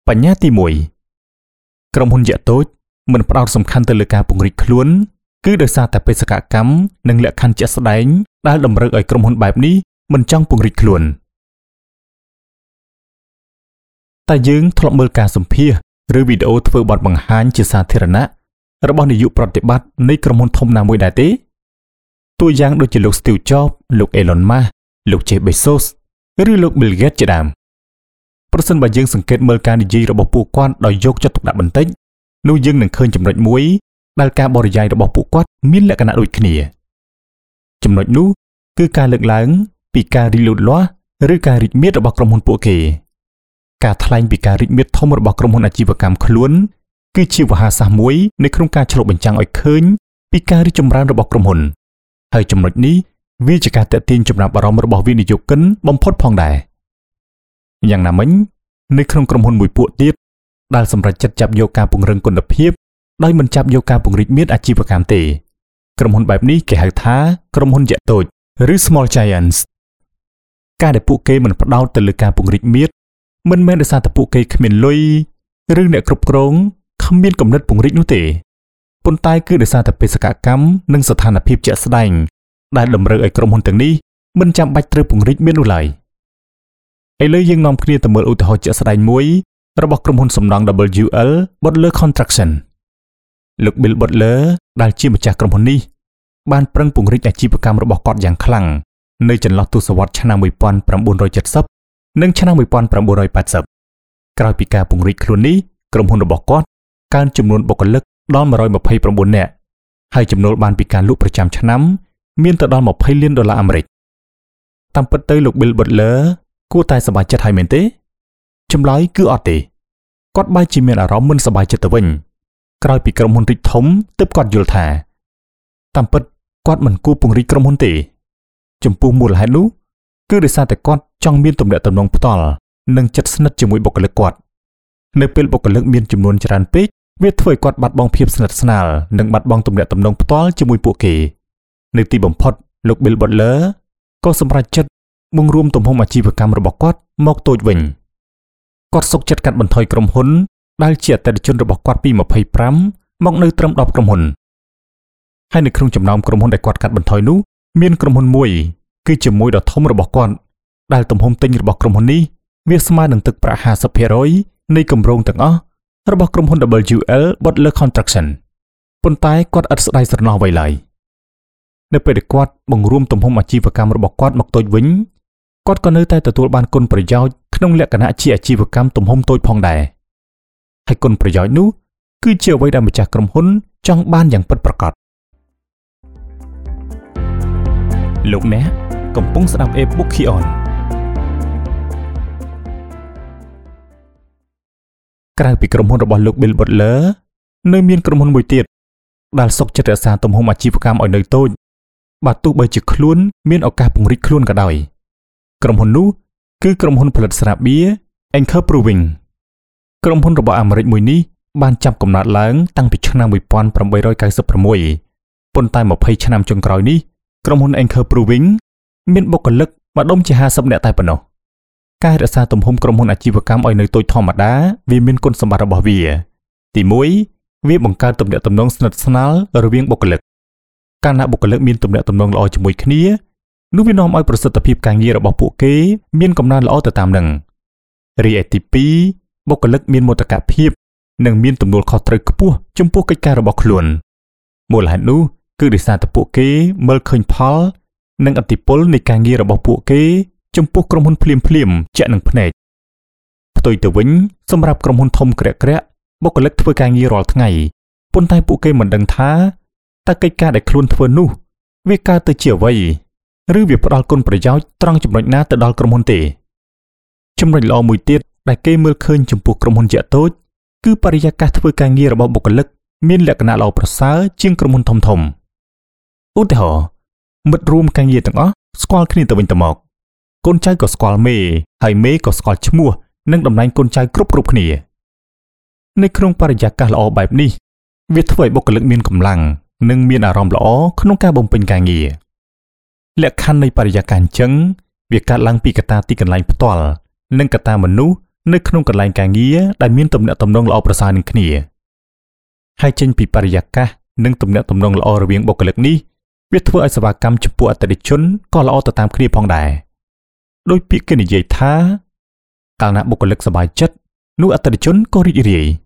បញ្ញាទី1ក្រុមហ៊ុនយក្សតូចមិនផ្ដោតសំខាន់ទៅលើការពង្រីកខ្លួនគឺដោយសារតែបេសកកម្មនិងលក្ខខណ្ឌជាក់ស្ដែងដែលតម្រូវឲ្យក្រុមហ៊ុនបែបនេះមិនចង់ពង្រីកខ្លួនតែយើងធ្លាប់មើលការសម្ភាសន៍ឬវីដេអូធ្វើបទបង្ហាញជាសាធារណៈរបស់នាយកប្រតិបត្តិនៃក្រុមហ៊ុនធំណាមួយដែរទេតួយ៉ាងដូចជាលោក Steve Jobs លោក Elon Musk លោក Jeff Bezos ឬលោក Bill Gates ជាដើមប្រសិនបើយើងសង្កេតមើលការនិយាយរបស់ពួកគាត់ដោយយកចិត្តទុកដាក់បន្តិចនោះយើងនឹងឃើញចំណុចមួយដែលការបរិយាយរបស់ពួកគាត់មានលក្ខណៈដូចគ្នាចំណុចនោះគឺការលើកឡើងពីការរីកលូតលាស់ឬការរីកមាឌរបស់ក្រុមហ៊ុនពួកគេការថ្លែងពីការរីកមាឌធំរបស់ក្រុមហ៊ុនអាជីវកម្មខ្លួនគឺជាវោហារសាស្ត្រមួយនៅក្នុងការឆ្លុះបញ្ចាំងឲ្យឃើញពីការរីកចម្រើនរបស់ក្រុមហ៊ុនហើយចំណុចនេះវាជាការទាក់ទាញចំណាប់អារម្មណ៍របស់វិនិយោគិនបំផុតផងដែរយ៉ាងណាមិញនៅក្នុងក្រុមហ៊ុនមួយពួកទៀតដែលសម្រេចចិត្តចាប់យកការពង្រឹងគុណភាពដោយមិនចាប់យកការពង្រីកមាឌអាជីវកម្មទេក្រុមហ៊ុនបែបនេះគេហៅថាក្រុមហ៊ុនយក្សតូចឬ small giants ការដែលពួកគេមិនផ្ដោតទៅលើការពង្រីកមាឌមិនមែនដោយសារតែពួកគេគ្មានលុយឬអ្នកគ្រប់គ្រងគ្មានគំនិតពង្រីកនោះទេប៉ុន្តែគឺដោយសារតែបេសកកម្មនិងស្ថានភាពជាក់ស្ដែងដែលតម្រូវឲ្យក្រុមហ៊ុនទាំងនេះមិនចាំបាច់ត្រូវពង្រីកមាឌនោះឡើយឥឡូវយើងនាំគ្នាទៅមើលឧទាហរណ៍ជាក់ស្ដែងមួយរបស់ក្រុមហ៊ុនសំណង់ WL Butler Construction លោក Bill Butler ដែលជាម្ចាស់ក្រុមហ៊ុននេះបានប្រឹងពង្រីកអាជីវកម្មរបស់គាត់យ៉ាងខ្លាំងនៅចន្លោះទសវត្សរ៍ឆ្នាំ1970និងឆ្នាំ1980ក្រោយពីការពង្រីកខ្លួននេះក្រុមហ៊ុនរបស់គាត់កើនចំនួនបុគ្គលិកដល់129នាក់ហើយចំណូលបានពីការលក់ប្រចាំឆ្នាំមានទៅដល់$20 លានអាមេរិកតាមពិតទៅលោក Bill Butler គួរតែសប្បាយចិត្តហើយមែនទេចម្លើយគឺអត់ទេគាត់បែរជាមានអារម្មណ៍មិនសប្បាយចិត្តទៅវិញក្រោយពីក្រុមហ៊ុនរីកធំទើបគាត់យល់ថាតាមពិតគាត់មិនគួរពង្រីកក្រុមហ៊ុនទេចំពោះមូលហេតុនោះគឺដោយសារតែគាត់ចង់មានទំនាក់ទំនងផ្ទាល់និងជិតស្និទ្ធជាមួយបុគ្គលិកគាត់នៅពេលបុគ្គលិកមានចំនួនច្រើនពេកវាធ្វើឲ្យគាត់បាត់បង់ភាពស្និទ្ធស្នាលនិងបាត់បង់ទំនាក់ទំនងផ្ទាល់ជាមួយពួកគេនៅទីបំផុតលោក Bill Butler ក៏សម្រេចចិត្តបង្រួមទំហំអាជីវកម្មរបស់គាត់មកតូចវិញគាត់សុខចិត្តកាត់បន្ថយក្រុមហ៊ុនដែលជាអតិថិជនរបស់គាត់ពី25មកនៅត្រឹម10ក្រុមហ៊ុនហើយនៅក្នុងចំណោមក្រុមហ៊ុនដែលគាត់កាត់បន្ថយនោះមានក្រុមហ៊ុនមួយគឺជាមួយដ៏ធំរបស់គាត់ដែលទំហំទិញរបស់ក្រុមហ៊ុននេះវាស្មើនឹងទឹកប្រាក់ 50% នៃគម្រោងទាំងអស់របស់ក្រុមហ៊ុន WL Butler Construction ប៉ុន្តែគាត់ឥតស្ដាយស្រណោះអ្វីឡើយនៅពេលដែលគាត់បង្រួមទំហំអាជីវកម្មរបស់គាត់មកតូចវិញគាត់ក៏នៅតែទទួលបានគុណប្រយោជន៍ក្នុងលក្ខណៈជាអាជីវកម្មទំហំតូចផងដែរហើយគុណប្រយោជន៍នោះគឺជាអ្វីដែលម្ចាស់ក្រុមហ៊ុនចង់បានយ៉ាងពិតប្រាកដលោកអ្នកកំពុងស្ដាប់ e-book Kion ក្រៅពីក្រុមហ៊ុនរបស់លោក Bill Butler នៅមានក្រុមហ៊ុនមួយទៀតដែលសុខចិត្តរក្សាទំហំអាជីវកម្មឲ្យនៅតូចបើទោះបីជាខ្លួនមានឱកាសពង្រីកខ្លួនក៏ដោយក្រុមហ៊ុននោះគឺក្រុមហ៊ុនផលិតស្រាបៀរ Anchor Brewing ក្រុមហ៊ុនរបស់អាមេរិកមួយនេះបានចាប់កំណើតឡើងតាំងពីឆ្នាំ1896ប៉ុន្តែ20ឆ្នាំចុងក្រោយនេះក្រុមហ៊ុន Anchor Brewing មានបុគ្គលិកម្ដុំជា50នាក់តែប៉ុណ្ណោះការរក្សាទំហំក្រុមហ៊ុនអាជីវកម្មឲ្យនៅតូចធម្មតាវាមានគុណសម្បត្តិរបស់វាទី1វាបង្កើតទំនាក់ទំនងស្និទ្ធស្នាលរវាងបុគ្គលិកកាលណាបុគ្គលិកមានទំនាក់ទំនងល្អជាមួយគ្នានោះវានាំឲ្យប្រសិទ្ធភាពការងាររបស់ពួកគេមានកំណើនល្អទៅតាមនឹងរីឯទី2បុគ្គលិកមានមោទកភាពនិងមានទំនួលខុសត្រូវខ្ពស់ចំពោះកិច្ចការរបស់ខ្លួនមូលហេតុនោះគឺដោយសារតែពួកគេមើលឃើញផលនិងឥទ្ធិពលនៃការងាររបស់ពួកគេចំពោះក្រុមហ៊ុនភ្លាមជាក់នឹងភ្នែកផ្ទុយទៅវិញសម្រាប់ក្រុមហ៊ុនធំក្រាក់បុគ្គលិកធ្វើការងាររាល់ថ្ងៃប៉ុន្តែពួកគេមិនដឹងថាតើកិច្ចការដែលខ្លួនធ្វើនោះវាកើតទៅជាអ្វីឬវាផ្ដល់គុណប្រយោជន៍ត្រង់ចំណុចណាទៅដល់ក្រុមហ៊ុនទេចំណុចល្អមួយទៀតដែលគេមើលឃើញចំពោះក្រុមហ៊ុនយក្សតូចគឺបរិយាកាសធ្វើការងាររបស់បុគ្គលិកមានលក្ខណៈល្អប្រសើរជាងក្រុមហ៊ុនធំឧទាហរណ៍មិត្តរួមការងារទាំងអស់ស្គាល់គ្នាទៅវិញទៅមកកូនចៅក៏ស្គាល់មេហើយមេក៏ស្គាល់ឈ្មោះនិងតំណែងកូនចៅគ្រប់គ្នានៅក្នុងបរិយាកាសល្អបែបនេះវាធ្វើឲ្យបុគ្គលិកមានកម្លាំងនិងមានអារម្មណ៍ល្អក្នុងការបំពេញការងារលក្ខខណ្ឌនៃបរិយាកាសអញ្ចឹងវាកើតឡើងពីកត្តាទីកន្លែងផ្ទាល់និងកត្តាមនុស្សនៅក្នុងកន្លែងការងារដែលមានទំនាក់ទំនងល្អប្រសើរនឹងគ្នាហើយចេញពីបរិយាកាសនិងទំនាក់ទំនងល្អរវាងបុគ្គលិកនេះវាធ្វើឲ្យសេវាកម្មចំពោះអតិថិជនក៏ល្អទៅតាមគ្នាផងដែរដោយពាក្យគេនិយាយថាកាលណាបុគ្គលិកសប្បាយចិត្តនោះអតិថិជនក៏រីករាយ